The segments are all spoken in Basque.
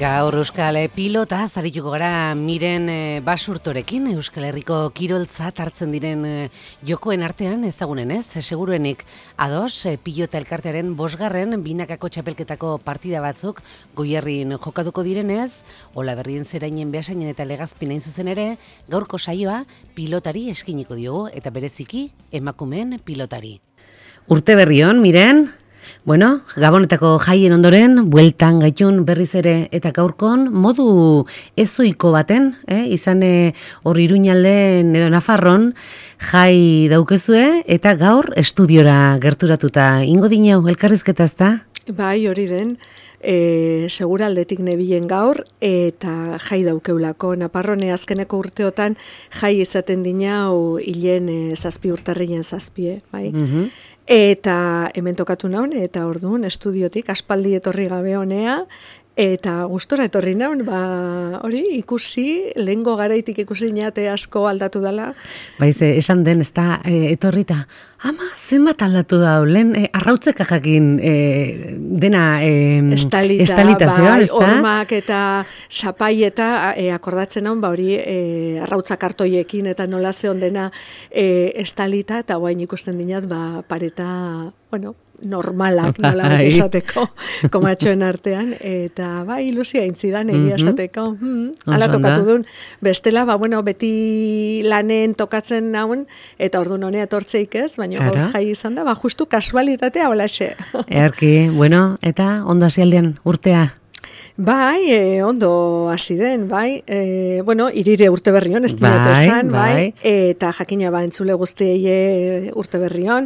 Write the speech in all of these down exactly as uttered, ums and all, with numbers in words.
Gaur Euskal Pilota zarituko gara Miren Basurtorekin, Euskal Herriko kiroltzat hartzen diren jokoen artean ezagunen ez, seguruenik ados pilota elkartearen bosgarren binakako txapelketako partida batzuk Goierrin jokatuko direnez, Ola Berrien Zerainen Beasainen eta Legazpinain zuzen ere, gaurko saioa pilotari eskiniko diogu eta bereziki emakumeen pilotari. Urte berrion, Miren? Bueno, Gabonetako jaien ondoren, bueltan gaitun berriz ere eta gaurkon modu ezoiko baten, eh? izan hor Iruñalden edo Nafarron jai daukezue eta gaur estudiora gerturatuta. Ingo dinau, elkarrizketa ezta? Bai, hori den, e, seguraldetik nebilen gaur eta jai daukeulako. Naparrone azkeneko urteotan jai izaten dinau hilen e, zazpi urtarrien zazpie, bai. Mm-hmm. Eta hemen tokatu naun, eta orduan estudiotik aspaldi etorri gabe honea, eta gustora etorri naun, ba, hori ikusi, lehengo garaitik ikusi inate asko aldatu dela. Baiz, esan den, ez da, e, etorrita, ama, zenbat aldatu da, lehen e, arrautzeka jakin e, dena e, estalita, estalita bai, zeon, ez da? Ormak eta sapai eta e, akordatzen naun, ba, hori e, arrautzak hartoiekin eta nola zeon dena e, estalita, eta guain ikusten dinat, ba, pareta, bueno, normalak, nola bat esateko, komatxoen artean, eta ba, ilusia intzidan egia esateko. Hmm, ala tokatu duen. Bestela, ba, bueno, beti lanen tokatzen naun, eta orduan honea etortzeik ez, baina gaur jai izan da, ba, justu kasualitatea holaxe. Earki, bueno, eta ondo hasi aldean urtea? Bai, e, ondo hasi den, bai, e, bueno, irire urte berrion, ez dira bai, esan, bai, bai, eta jakina ba, entzule guztiei urte berrion.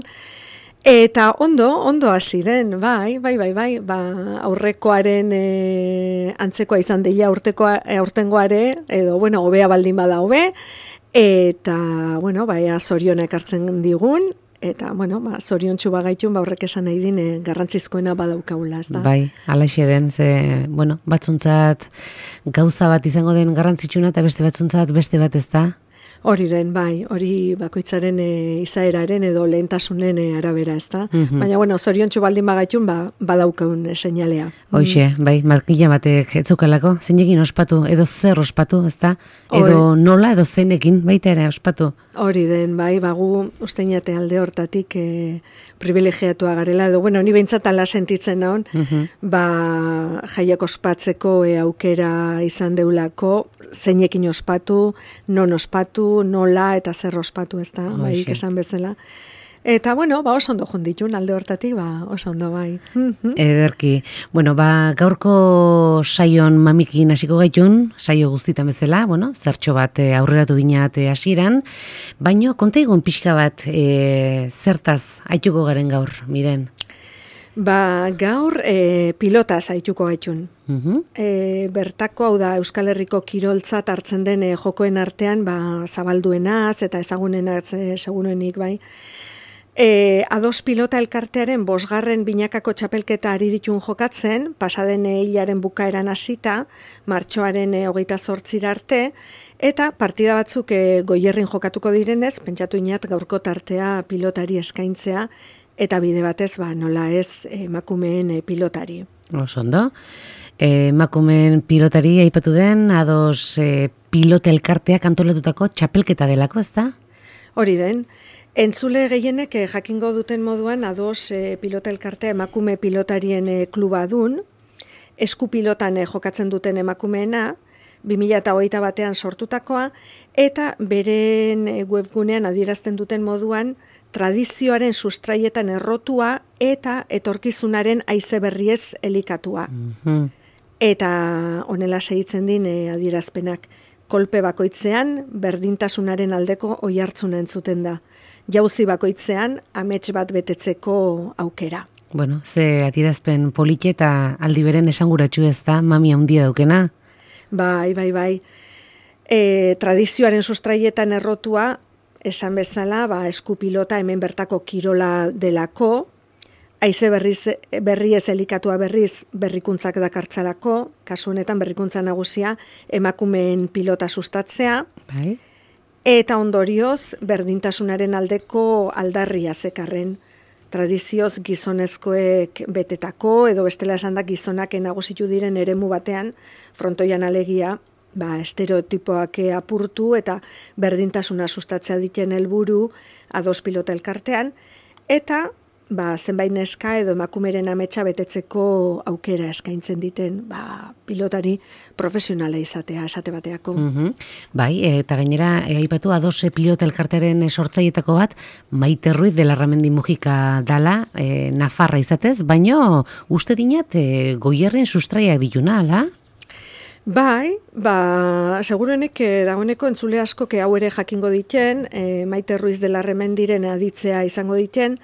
Eta ondo, ondo hasi den, bai, bai, bai, bai, ba, aurrekoaren e, antzekoa izan deia urtekoa, e, aurtengoare, edo, bueno, hobea baldin bada hobe, eta, bueno, bai, zorionak hartzen digun, eta, bueno, ba, zoriontsu bagaitun, ba, horrek esan nahi dine garrantzizkoena badaukaula, ez da? Bai, alaxe den, ze, bueno, batzuntzat gauza bat izango den garrantzitsuna, eta beste batzuntzat beste bat ez da? Hori den, bai, hori bakoitzaren e, izaeraren edo lehentasunen e, arabera, ez da? Mm-hmm. Baina, bueno, zoriontsu baldin bagaitun, ba, badaukaun e, seinalea. Hoxe, mm. bai, makila batek etzukalako, zeinekin ospatu, edo zer ospatu, ez da? Edo Hori. Nola, edo zeinekin, baita ere ospatu. Hori den, bai, bagu usteinate alde hortatik e, privilegiatua garela, edo, bueno, ni behintzat ala sentitzen naun, mm-hmm. ba, jaiak ospatzeko e, aukera izan deulako, zeinekin ospatu, non ospatu, nola eta zer ospatu, ez da, bai, esan bezala. Eta, bueno, ba, oso ondo jonditun, alde hortatik, ba, oso ondo, bai. Ederki. Bueno, ba, gaurko saion mamikin hasiko gaitun, saio guztitan bezala, bueno, zertxo bat e, aurreratu dinat hasieran, baino, konta egun pixka bat e, zertaz haituko garen gaur, Miren? Ba, gaur e, pilota zaituko gaitun. Uh-huh. E, bertako, hau da, Euskal Herriko kiroltzat hartzen den e, jokoen artean, ba, zabalduenaz eta ezagunenaz e, seguruenik, bai. E, ados pilota elkartearen bosgarren binakako txapelketa ari ditun jokatzen, pasaden e, hilaren bukaeran hasita, martxoaren e, hogeita zortzira arte, eta partida batzuk e, Goierrin jokatuko direnez, pentsatu inat gaurko tartea pilotari eskaintzea, eta bide batez, ba, nola ez emakumeen e, pilotari. Oso ondo. E, emakumeen pilotari aipatu den, ados e, pilota elkarteak antolatutako txapelketa delako, ez da? Hori den. Entzule gehienek e, jakingo duten moduan, ados e, pilota elkartea emakume pilotarien e, kluba dun, eskupilotan e, jokatzen duten emakumeena, bi mila hogeita batean sortutakoa, eta beren e, webgunean adierazten duten moduan, tradizioaren sustraietan errotua eta etorkizunaren haize berriez elikatua. Mm-hmm. Eta honela segitzen din e, adierazpenak, kolpe bakoitzean berdintasunaren aldeko oihartzuna entzuten da. Jauzi bakoitzean amets bat betetzeko aukera. Bueno, ze adierazpen polite eta aldi beren esanguratsu ez da, mami handia daukena? Bai, bai, bai. E, tradizioaren sustraietan errotua, esan bezala, ba, eskupilota hemen bertako kirola delako, haize berriez elikatua berriz berrikuntzak dakartzalako, kasu honetan berrikuntza nagusia emakumeen pilota sustatzea, bai. Eta ondorioz berdintasunaren aldeko aldarria zekarren. tradizioz gizonezkoek betetako, edo bestela esan da gizonak nagusitu diren eremu batean, frontoian alegia, ba, estereotipoak apurtu eta berdintasuna sustatzea diten helburu ados pilota elkartean, eta ba, zenbait neska edo emakumeren ametsa betetzeko aukera eskaintzen diten ba, pilotari profesionala izatea, esate bateako. Mm-hmm. Bai, eta gainera, e, aipatu ados pilota elkartearen sortzailetako bat, Maite Ruiz de Larramendi Mujika dala, e, Nafarra izatez, baino uste dinat e, Goierren sustraiak dituna, ala? Bai, ba, segurenek eh, dagoeneko entzule asko ke hau ere jakingo diten, eh, Maite Ruiz de Larremendiren aditzea izango diten,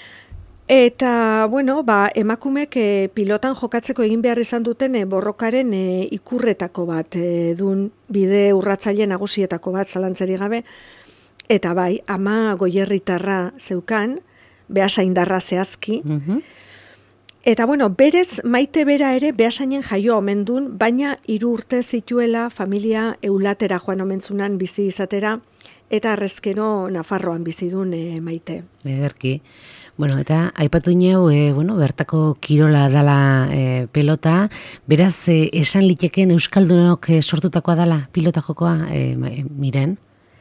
eta, bueno, ba, emakumek eh, pilotan jokatzeko egin behar izan duten eh, borrokaren eh, ikurretako bat, eh, dun bide urratzaile nagusietako bat, zalantzeri gabe, eta bai, ama goierritarra zeukan, behasaindarra zehazki, Mm-hmm. Eta, bueno, berez Maite bera ere behasainen jaio omen dun, baina hiru urte zituela familia eulatera joan omentzunan bizi izatera, eta arrezkero Nafarroan bizi dun e, Maite. Ederki. Bueno, eta aipatu ineu, e, bueno, bertako kirola dala e, pelota, beraz, e, esan liteken euskaldunok e, sortutakoa dala pilota jokoa, e, e, miren?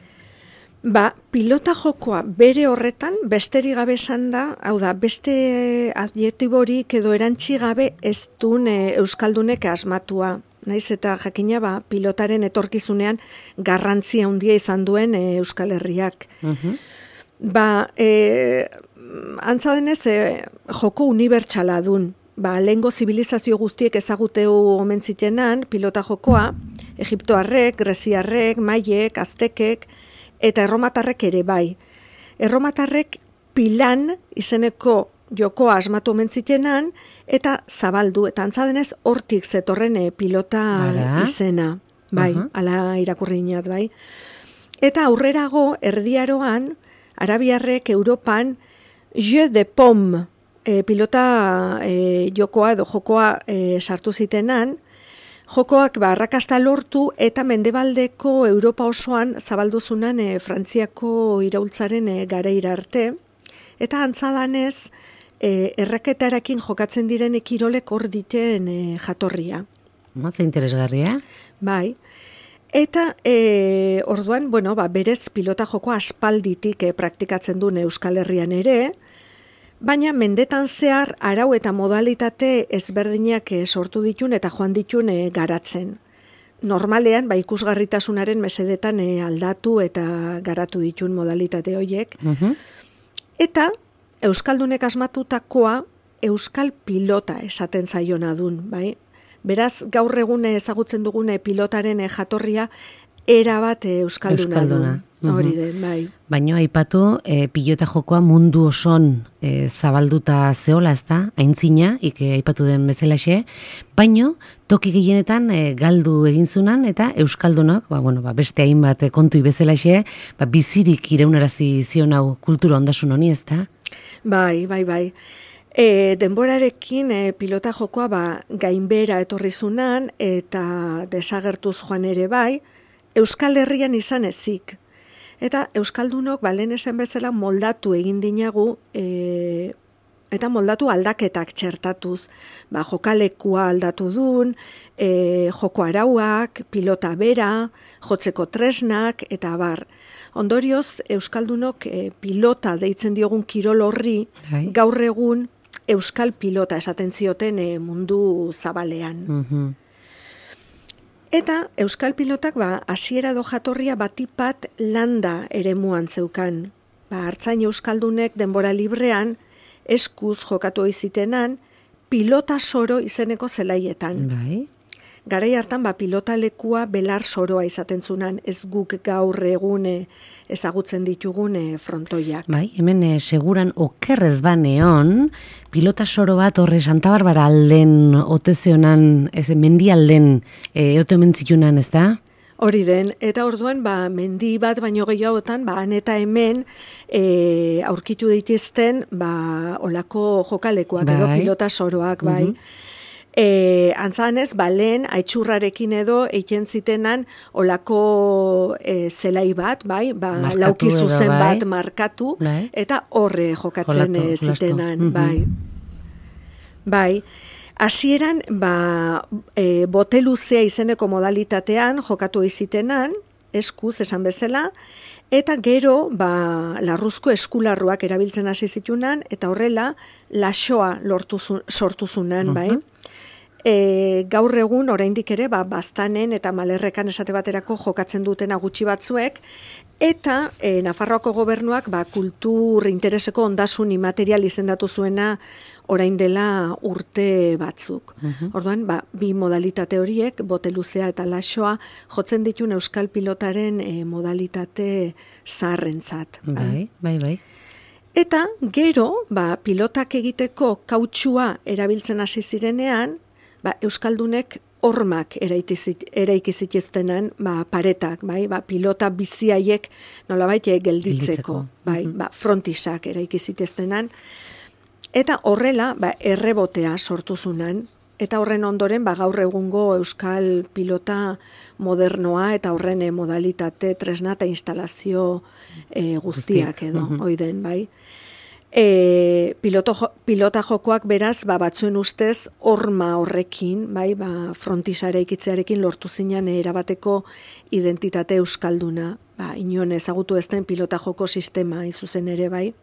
Ba, pilota jokoa bere horretan, besterik gabe esan da, hau da, beste adjektiborik edo erantzi gabe ez duen e, euskaldunek asmatua. Naiz eta jakina ba, pilotaren etorkizunean garrantzia handia izan duen e, Euskal Herriak. Uh-huh. Ba, e, antza denez, e, joko unibertsala dun. Ba, lehengo zibilizazio guztiek ezaguteu omen zitenan pilota jokoa, Egiptoarrek, Greziarrek, Maiek, Aztekek, eta erromatarrek ere bai. Erromatarrek pilan izeneko jokoa asmatu omen zitenan, eta zabaldu, eta antza denez hortik zetorren e, pilota Ara? izena. Bai, Uh-huh. ala irakurri inat, bai. Eta aurrerago, erdiaroan, arabiarrek Europan, jeu de pomme, e, pilota e, jokoa edo jokoa e, sartu zitenan, jokoak ba, arrakasta lortu eta mendebaldeko Europa osoan zabalduzunan e, Frantziako iraultzaren e, gareira arte, eta antzadanez e, erraketarekin jokatzen diren kirolek hor diten e, jatorria. Ze interesgarria. Bai. Eta e, orduan, bueno, ba, berez pilota joko aspalditik e, praktikatzen duen Euskal Herrian ere, baina mendetan zehar arau eta modalitate ezberdinak e, sortu ditun eta joan ditun e, garatzen. Normalean, ba, ikusgarritasunaren mesedetan e, aldatu eta garatu ditun modalitate horiek. Uh-huh. Eta Euskaldunek asmatutakoa Euskal pilota esaten zaiona dun, bai? Beraz, gaur egun ezagutzen dugune pilotaren e, jatorria erabat e, Euskalduna, Euskalduna. dun. Hori den, bai. Baina aipatu e, pilota jokoa mundu oson e, zabalduta zeola, ezta? Aintzina, ike aipatu den bezalaxe, baino toki gehienetan e, galdu egin zunan eta euskaldunok, ba, bueno, ba, beste hainbat e, kontu bezalaxe, ba, bizirik ireunarazi zion hau kultura ondasun honi, ezta? Bai, bai, bai. E, denborarekin e, pilota jokoa ba, gainbera etorri zunan eta desagertuz joan ere bai, Euskal Herrian izan ezik. Eta Euskaldunok, ba, lehen esan bezala moldatu egin dinagu, e, eta moldatu aldaketak txertatuz. Ba, jokalekua aldatu dun, e, joko arauak, pilota bera, jotzeko tresnak, eta bar. Ondorioz, Euskaldunok e, pilota deitzen diogun kirol horri, Bai. gaur egun Euskal pilota esaten zioten e, mundu zabalean. Uh-huh. Eta Euskal pilotak ba, hasiera do jatorria batipat landa eremuan zeukan. Ba, hartzain Euskaldunek denbora librean, eskuz jokatu izitenan, pilota soro izeneko zelaietan. Bai. Garai hartan ba, pilota lekua belar soroa izaten zunan, ez guk gaur egune ezagutzen ditugune frontoiak. Bai, hemen e, seguran okerrez baneon, pilota soro bat horre Santa Barbara alden, otezionan, ez, mendialden, e, eote mentzitunan, ez da? Hori den, eta orduan ba, mendi bat baino gehiagotan, ba, han eta hemen e, aurkitu dituzten ba, olako jokalekuak edo Bai. pilota soroak, bai. Mhm. E, antzanez, ba, lehen, aitxurrarekin edo egiten zitenan olako e, zelai bat, bai, ba, Markatu lauki edo, zuzen bai. bat markatu, Bai. eta horre jokatzen Jolatu, e, jolastu. zitenan, Mhm. bai. Bai, hasieran ba, e, bote luzea izeneko modalitatean jokatu izitenan, eskuz esan bezala, eta gero ba, larruzko eskularruak erabiltzen hasi zitunan, eta horrela laxoa lortu zu, sortu zunan, bai. E, gaur egun oraindik ere ba, baztanen eta malerrekan esate baterako jokatzen dutena gutxi batzuek, eta e, Nafarroako gobernuak ba, kultur intereseko ondasun imaterial izendatu zuena orain dela urte batzuk. Uh-huh. Orduan, ba, bi modalitate horiek, bote luzea eta laxoa, jotzen ditun euskal pilotaren e, modalitate zaharrentzat. Bai, bai, bai. Eta gero, ba, pilotak egiteko kautxua erabiltzen hasi zirenean, ba, euskaldunek hormak eraiki zituztenan ba, paretak, bai, ba, pilota biziaiek nolabait gelditzeko, bai, ba, frontisak eraiki zituztenan, eta horrela ba, errebotea sortu zunan, eta horren ondoren ba, gaur egungo euskal pilota modernoa eta horren eh, modalitate tresna eta instalazio eh, guztiak edo, uh-huh. oiden, bai. E, piloto, pilota jokoak beraz, ba, batzuen ustez, horma horrekin, bai, ba, frontisara ikitzearekin lortu zinan erabateko identitate euskalduna, ba, inon ezagutu ez den pilota joko sistema izuzen ere, bai.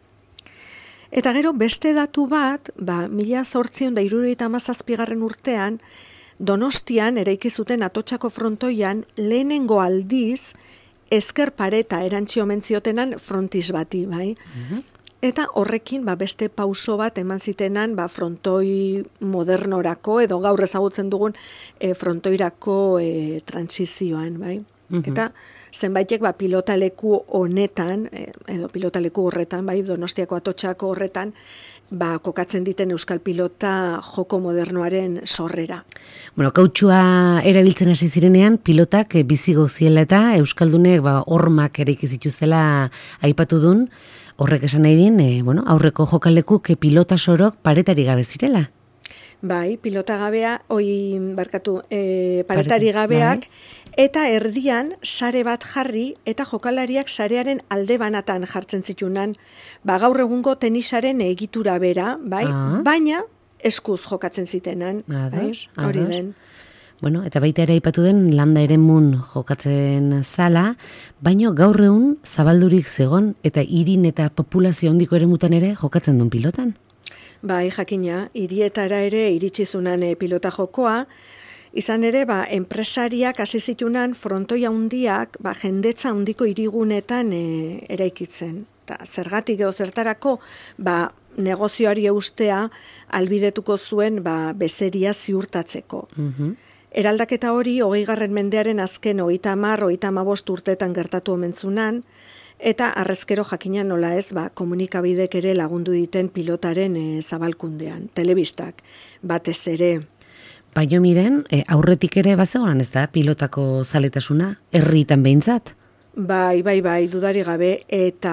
Eta gero, beste datu bat, ba, mila zortzion da hirurogeita hamazazpigarren urtean, Donostian, eraiki zuten Atotxako frontoian, lehenengo aldiz, ezker pareta erantzi omen ziotenan frontis bati, bai. Uh-huh. Eta horrekin ba, beste pauso bat eman zitenan ba, frontoi modernorako edo gaur ezagutzen dugun e, frontoirako e, transizioan, bai. Uh-huh. Eta zenbaitek ba, pilotaleku honetan, e, edo pilotaleku horretan, bai, Donostiako Atotxako horretan, ba, kokatzen diten euskal pilota joko modernoaren sorrera. Bueno, kautxua erabiltzen hasi zirenean, pilotak e, bizigo ziela eta euskaldunek ba, hormak eraiki zituztela aipatu dun. Horrek esan nahi dien, e, bueno, aurreko jokalekuk pilota sorok paretari gabe zirela. Bai, pilota gabea, oi, barkatu, e, paretari gabeak, bai. Eta erdian sare bat jarri eta jokalariak sarearen alde banatan jartzen zitunan, ba, gaur egungo tenisaren egitura bera, bai, ah. baina eskuz jokatzen zitenan. Ados, bai, hori den. Bueno, eta baita ere aipatu den landa eremun jokatzen zala, baino gaur egun zabaldurik zegon eta hirin eta populazio handiko eremutan ere jokatzen duen pilotan. Bai, jakina, hirietara ere iritsizunan e, pilota jokoa, izan ere, ba, enpresariak hasi zitunan frontoia handiak, ba, jendetza handiko hirigunetan e, eraikitzen. Ta, zergatik edo zertarako, ba, negozioari eustea albidetuko zuen ba, bezeria ziurtatzeko. Uh-huh. Eraldaketa hori, hogeigarren mendearen azken hogeita hamar, hogeita hamabost urteetan gertatu omentzunan, eta arrezkero jakina nola ez, ba, komunikabidek ere lagundu diten pilotaren e, zabalkundean, telebistak, batez ere. Baina miren, e, aurretik ere bazegoan ez da, pilotako zaletasuna, herritan behintzat? Bai, bai, bai, dudari gabe, eta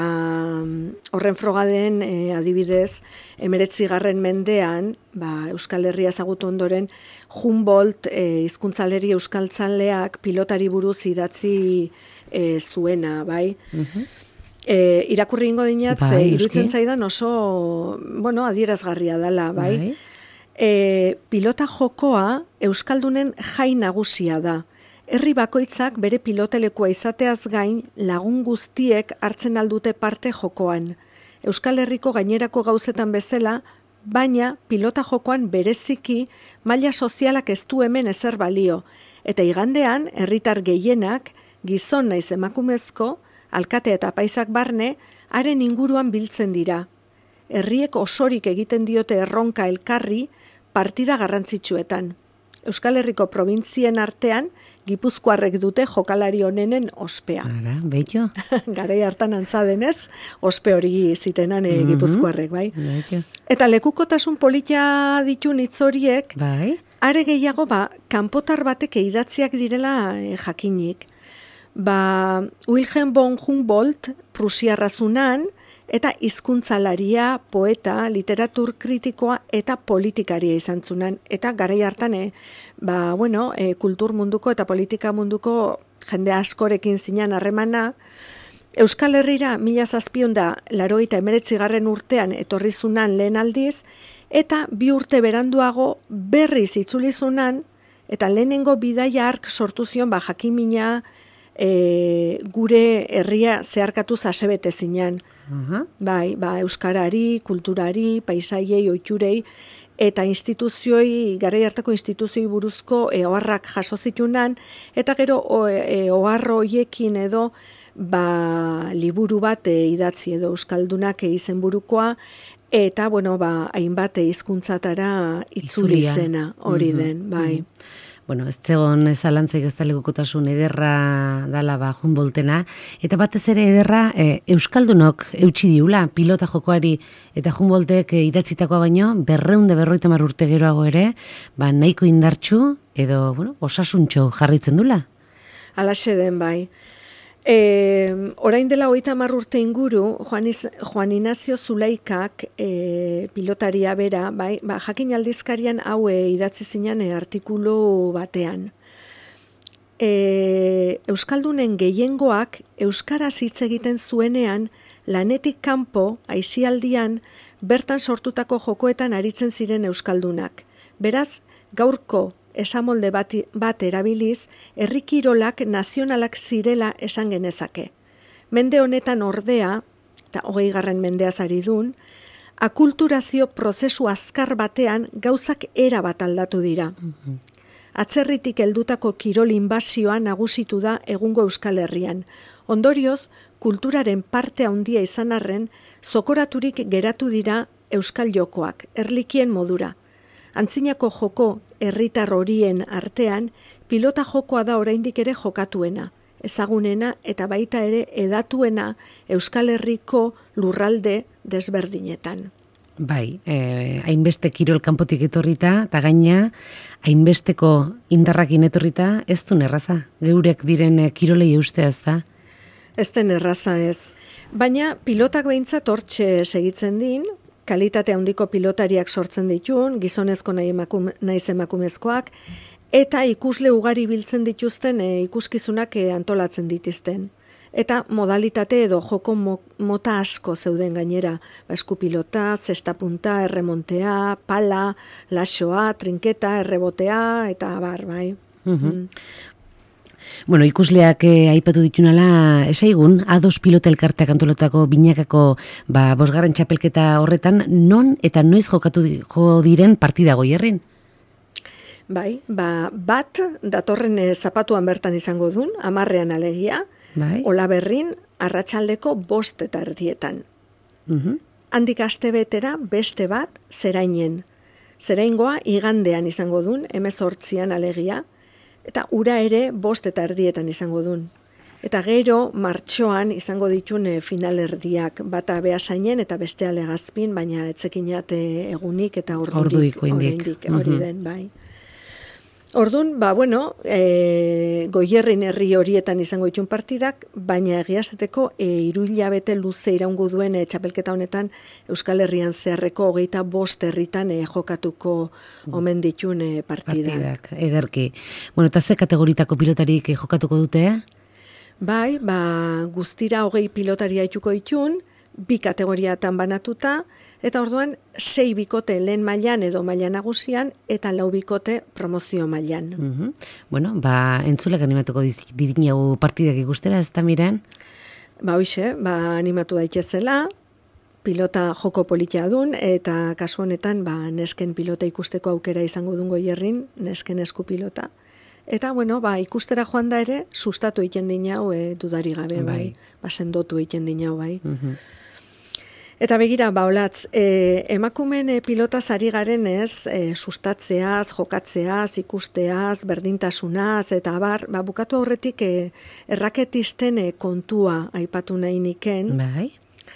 horren frogaden e, adibidez, emeretzigarren mendean, ba, Euskal Herria ezagutu ondoren, Humboldt e, hizkuntzaleri euskaltzaleak pilotari buruz idatzi e, zuena, bai. Uh-huh. E, irakurri ingo dinat, bai, e, irutzen zaidan oso, bueno, adierazgarria dela, bai. bai. E, pilota jokoa euskaldunen jai nagusia da. Herri bakoitzak bere pilotelekua izateaz gain lagun guztiek hartzen aldute parte jokoan. Euskal Herriko gainerako gauzetan bezala, baina pilota jokoan bereziki maila sozialak ez du hemen ezer balio. Eta igandean, herritar gehienak, gizon naiz emakumezko, alkate eta paisak barne, haren inguruan biltzen dira. Herriek osorik egiten diote erronka elkarri partida garrantzitsuetan. Euskal Herriko probintzien artean, Gipuzkoarrek dute jokalari honenen ospea. Ara, beito. Garai hartan antza denez, ospe hori zitenan e, mm-hmm. Gipuzkoarrek, bai. Beito. Eta lekukotasun polita ditun hitz horiek, bai. Are gehiago, ba, kanpotar batek idatziak direla e, jakinik. Ba, Wilhelm von Humboldt, prusiarrazunan, eta hizkuntzalaria, poeta, literatur kritikoa eta politikaria izan zunan. Eta garai hartan, e, ba, bueno, e, kultur munduko eta politika munduko jende askorekin zinan harremana. Euskal Herrira mila zazpiehun eta laurogeita hemeretzigarren urtean etorri zunan lehen aldiz, eta bi urte beranduago berriz itzulizunan, eta lehenengo bidaia hark sortu zion ba, jakimina e, gure herria zeharkatuz asebete zinan. Uh-huh. Bai, ba, euskarari, kulturari, paisaiei, oiturei, eta instituzioi, garai hartako instituzioi buruzko e, oharrak jaso zitunan, eta gero e, oharro hoiekin edo ba, liburu bat e, idatzi edo euskaldunak e, izenburukoa, eta bueno, ba, hainbat hizkuntzatara itzuli zena hori mm-hmm. den, bai. Mm-hmm. Bueno, ez zegoen zalantzaik ez da legukotasun ederra dala ba Humboldtena, eta batez ere ederra e, euskaldunok eutsi diula pilota jokoari, eta Humboldtek e, idatzitakoa baino berrehun eta berrogeita hamar urte geroago ere, ba nahiko indartsu edo bueno, osasuntxo jarritzen dula. Halaxe den bai. E, orain dela hogeita hamar urte inguru, Juan, Iz, Juan Inazio Zulaikak e, pilotaria bera, bai, ba, jakin aldizkarian hau e, idatzi zinan e, artikulu batean. E, Euskaldunen gehiengoak euskaraz hitz egiten zuenean, lanetik kanpo, aisialdian, bertan sortutako jokoetan aritzen ziren euskaldunak. Beraz, gaurko esamolde bat, bat erabiliz, herrikirolak nazionalak zirela esan genezake. Mende honetan ordea, eta hogei garren mendeaz ari dun, akulturazio prozesu azkar batean gauzak era bat aldatu dira. Mm-hmm. Atzerritik heldutako kirol inbasioa nagusitu da egungo Euskal Herrian. Ondorioz, kulturaren parte handia izan arren, zokoraturik geratu dira euskal jokoak, erlikien modura. Antzinako joko herritar horien artean, pilota jokoa da oraindik ere jokatuena, ezagunena eta baita ere edatuena Euskal Herriko lurralde desberdinetan. Bai, eh, hainbeste kirol kanpotik etorrita, eta gaina, hainbesteko indarrakin etorrita, ez du erraza. Geurek diren eh, kirolei eustea ez da? Ez den erraza ez. Baina pilotak behintzat hortxe segitzen din, kalitate handiko pilotariak sortzen ditun, gizonezko nahi emakum, naiz emakumezkoak, eta ikusle ugari biltzen dituzten e, ikuskizunak e, antolatzen dituzten. Eta modalitate edo joko mo, mota asko zeuden gainera, ba, eskupilota, zestapunta, erremontea, pala, laxoa, trinketa, errebotea, eta bar, bai. Mm-hmm. Mm. Bueno, ikusleak eh, aipatu ditunala esaigun, ados pilota elkarteak antolatako binakako ba, bosgarren txapelketa horretan, non eta noiz jokatu jo diren partida Goierrin? Bai, ba, bat datorren eh, zapatuan bertan izango dun, amarrean alegia, bai. Olaberrin arratsaldeko bost eta erdietan. Uh-huh. Handik aste betera beste bat zerainen. Zeraingoa igandean izango dun, hemezortzian alegia, eta ura ere bost eta erdietan izango dun. Eta gero martxoan izango ditun e, finalerdiak, bata Beasainen eta bestea Legazpin, baina etzekinat egunik eta ordurik oraindik hori den, bai. Ordun, ba bueno, e, Goierrin herri horietan izango ditun partidak, baina egia esateko e, hiru hilabete luze iraungo duen e, txapelketa honetan Euskal Herrian zeharreko hogeita bost herritan e, jokatuko omen ditun e, partidak. Partidak, ederki. Bueno, eta ze kategoritako pilotarik e, jokatuko dute? Bai, ba, guztira hogei pilotaria ituko ditun, bi kategoriatan banatuta, eta orduan sei bikote lehen mailan edo maila nagusian, eta lau bikote promozio mailan. Uh-huh. Bueno, ba, entzulek animatuko didinagu partidak ikustera, ez da miren? Ba, hoxe, ba, animatu daitezela, pilota joko politia dun, eta kasu honetan, ba, nesken pilota ikusteko aukera izango dun Goierrin, nesken esku pilota. Eta, bueno, ba, ikustera joan da ere, sustatu egiten dinau, e, dudari gabe, bai, bai. Ba, sendotu egiten dinau, bai. Uh-huh. Eta begira, ba, olatz, e, emakumen e, pilotaz ari garen ez, e, sustatzeaz, jokatzeaz, ikusteaz, berdintasunaz, eta abar, ba, bukatu aurretik e, erraketisten e, kontua aipatu nahi niken. Bai.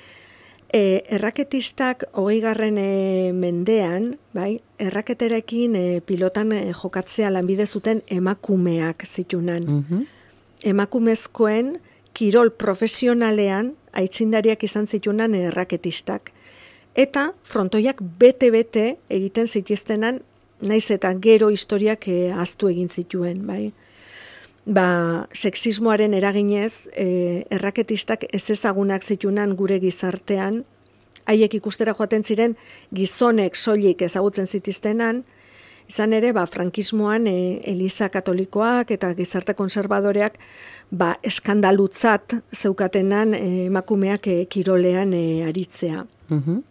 E, erraketistak hogei garren e, mendean, bai, erraketerekin e, pilotan e, jokatzea lanbide zuten emakumeak zitunan. Uh-huh. Emakumezkoen kirol profesionalean aitzindariak izan zitunan erraketistak. Eta frontoiak bete-bete egiten zitiztenan, naiz eta gero historiak eh, ahaztu egin zituen, bai. Ba, sexismoaren eraginez, eh, erraketistak ez ezagunak zitunan gure gizartean, haiek ikustera joaten ziren gizonek soilik ezagutzen zitiztenan, izan ere, ba, frankismoan e, Eliza Katolikoak eta gizarte konservadoreak ba, eskandalutzat zeukatenan e, emakumeak e, kirolean e, aritzea. Mhm.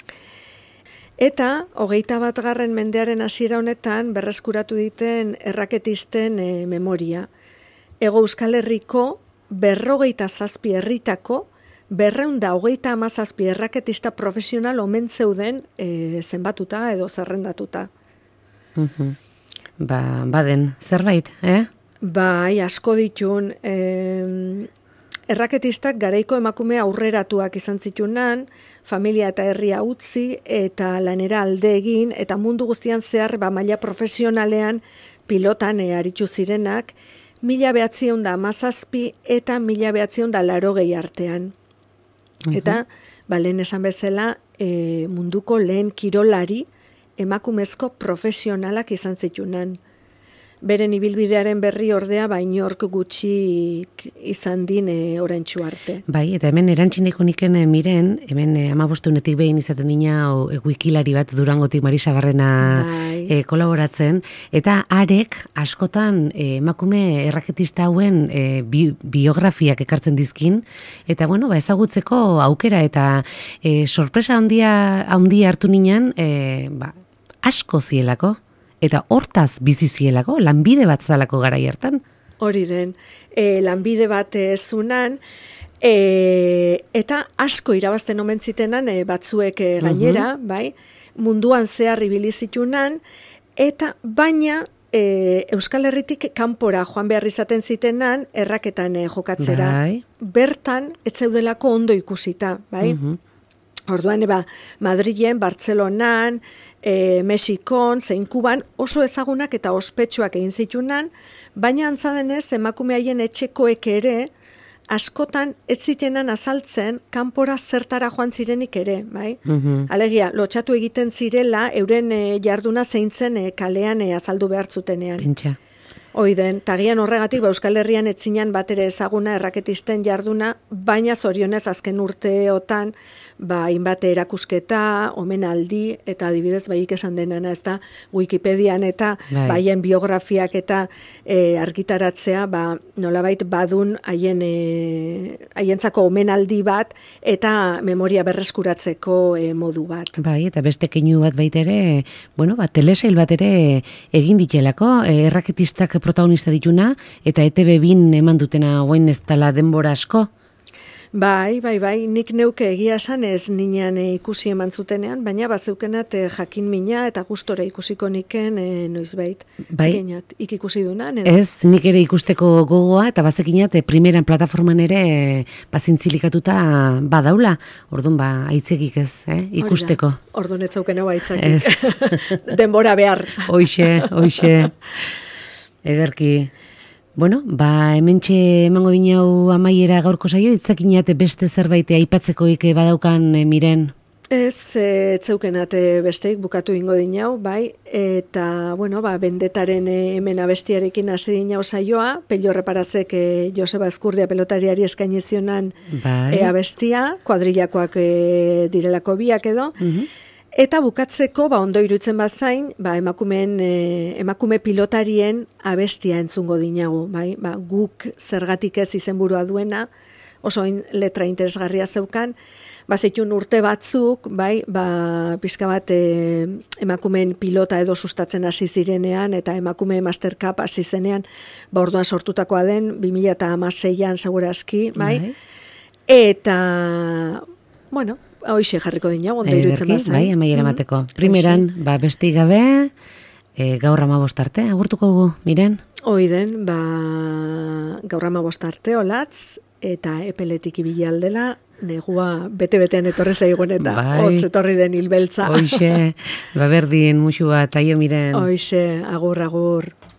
Eta, hogeita bat garren mendearen hasiera honetan, berreskuratu diten erraketisten e, memoria. Ego Euskal Herriko berrogeita zazpi herritako, berreun da hogeita hamazazpi erraketista profesional omen zeuden e, zenbatuta edo zerrendatuta. Mhm. Ba, baden, zerbait, eh? Bai, asko ditun, eh, erraketistak garaiko emakume aurreratuak izan zitunan, familia eta herria utzi, eta lanera alde egin, eta mundu guztian zehar ba, maila profesionalean pilotan e, aritu zirenak, mila behatziehun da hamazazpi eta mila behatziehun da larogei artean. Eta, ba, lehen esan bezala, e, munduko lehen kirolari emakumezko profesionalak izan zitunan. Beren ibilbidearen berri ordea, ba, inork gutxik izan din e, oraintsu arte. Bai, eta hemen erantzineko niken e, miren, hemen e, amabostunetik behin izaten dina o, e, wikilari bat Durangotik Marisa Barrena Bai. e, kolaboratzen, eta arek askotan e, emakume erraketista hauen e, bi, biografiak ekartzen dizkin, eta bueno, ba, ezagutzeko aukera, eta e, sorpresa handia, handia hartu ninan, e, ba, asko zielako, eta hortaz bizi zielako, lanbide bat zalako garai hartan. Hori den, e, lanbide bat zunan, e, eta asko irabazten omen zitenan e, batzuek e, gainera, uh-huh. bai, munduan zehar ibili zitunan, eta baina e, Euskal Herritik kanpora joan behar izaten zitenan erraketan e, jokatzera. Bai. Bertan, ez zeudelako ondo ikusita, bai? Uh-huh. Orduan, eba, Madrilen, Bartzelonan, e, Mexikon, zein Kuban, oso ezagunak eta ospetsuak egin zitunan, baina antza denez emakume haien etxekoek ere, askotan ez zitenan azaltzen kanpora zertara joan zirenik ere, bai? Mhm. Alegia, lotxatu egiten zirela, euren e, jarduna zeintzen e, kalean e, azaldu behar zutenean. Pentsa. Oiden, tagian horregatik, ba, Euskal Herrian etzinan bat ere ezaguna erraketisten jarduna, baina zorionez azken urteotan, ba, inbate erakusketa, omenaldi, eta adibidez, baik esan denana, ez da, Wikipedian eta Bai. haien biografiak eta e, argitaratzea, ba, nolabait badun haien e, haientzako omenaldi bat, eta memoria berreskuratzeko e, modu bat. Bai, eta beste keinu bat baita ere, bueno, ba, telesail bat ere egin ditelako, e, erraketistak protagonista dituna, eta E Te Be bin eman dutena guain ez dela denbora asko. Bai, bai, bai, nik neuke egia esan ez ninean e, ikusi eman zutenean, baina bazeukenat e, jakin mina eta gustora ikusiko niken e, noizbait. Bai. Zikenat, ik ikusi dunan, edo? Ez, nik ere ikusteko gogoa, eta bazekinat, e, primeran plataforman ere e, bazintzilikatuta badaula, orduan ba, aitzekik ez, eh, ikusteko. Orduan ez zaukena baitzakik. Ez. Denbora behar. Hoixe, hoixe. Ederki. Bueno, ba, hementxe emango dinau amaiera gaurko saio, itzakinat beste zerbait aipatzekoik badaukan e, miren? Ez, e, zeukenat besteik bukatu ingo dinau, bai, eta, bueno, ba, bendetaren e, hemen abestiarekin hasi dinau saioa, Pello Reparazek e, Joseba Ezkurdia pelotariari eskainizionan Bai. e, abestia, kuadrillakoak e, direlako biak edo, Mhm. Eta bukatzeko, ba, ondo irutzen bazain, ba, emakumeen, e, emakume pilotarien abestia entzungo dinagu, bai? Ba, guk zergatik ez izenburua duena, oso letra interesgarria zeukan, ba, zeitun urte batzuk, bai, ba, pixka bat e, emakumeen pilota edo sustatzen hasi zirenean, eta emakume Master Cup hasi zenean, ba, orduan sortutakoa den, bi mila hamaseian segurazki, bai? Bai. Eta, bueno, hoixe jarriko dina, ondo iruditzen bazain. Bai, amaiera mateko. Primeran, ba, besteik gabe, e, gaur amabost arte, agurtuko gu, miren? Oiden, ba, gaur amabost arte, olatz, eta epeletik ibili aldela, negua bete-betean etorre zaigun eta Bai. hotz etorri den hilbeltza. Hoixe, ba berdin, muxua, taio miren. Hoixe, agur, agur.